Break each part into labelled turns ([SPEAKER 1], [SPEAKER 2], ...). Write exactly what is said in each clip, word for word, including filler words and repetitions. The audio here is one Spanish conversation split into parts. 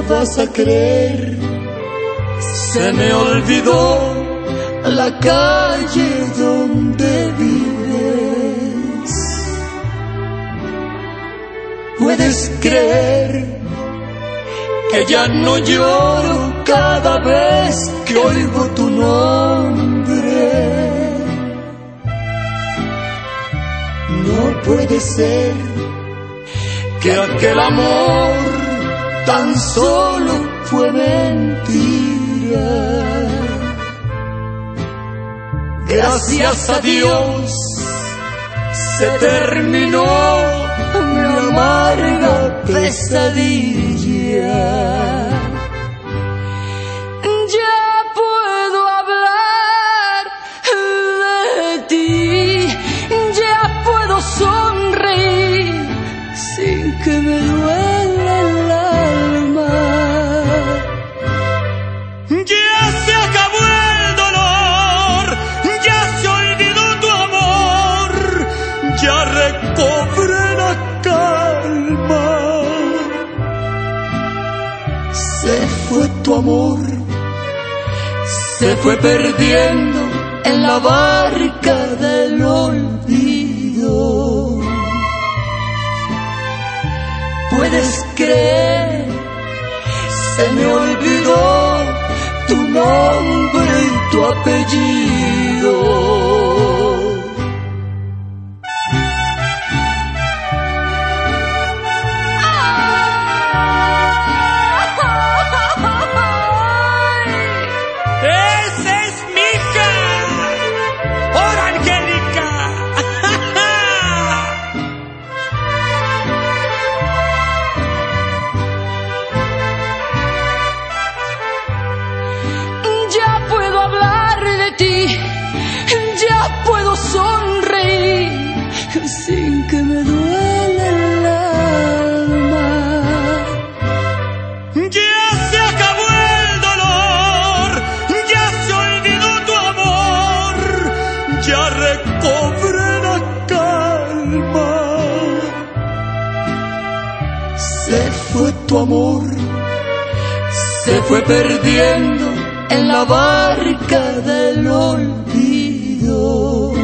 [SPEAKER 1] no vas a creer, se me olvidó la calle donde vives. Puedes creer que ya no lloro cada vez que oigo tu nombre. No puede ser que aquel amor tan solo fue mentira. Gracias a Dios se terminó mi amarga pesadilla.
[SPEAKER 2] Ya puedo hablar de ti, ya puedo sonreír sin que me duela el alma.
[SPEAKER 1] Ya se acabó el dolor, ya se olvidó tu amor, ya recobré la calma. Se fue tu amor, se fue perdiendo en la barca del olvido. Puedes creer, se me olvidó tu nombre y tu apellido. ¡Esa es mi hija! ¡Hola, Angélica!
[SPEAKER 2] Ya puedo hablar de ti, ya puedo sonreír sin que me duele el alma.
[SPEAKER 1] Ya se acabó el dolor, ya se olvidó tu amor, ya recobré la calma. Se fue tu amor, se fue perdiendo en la barca del olvido.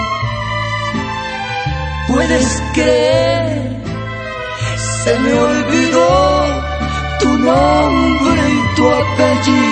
[SPEAKER 1] Puedes creer, se me olvidó tu nombre y tu apellido.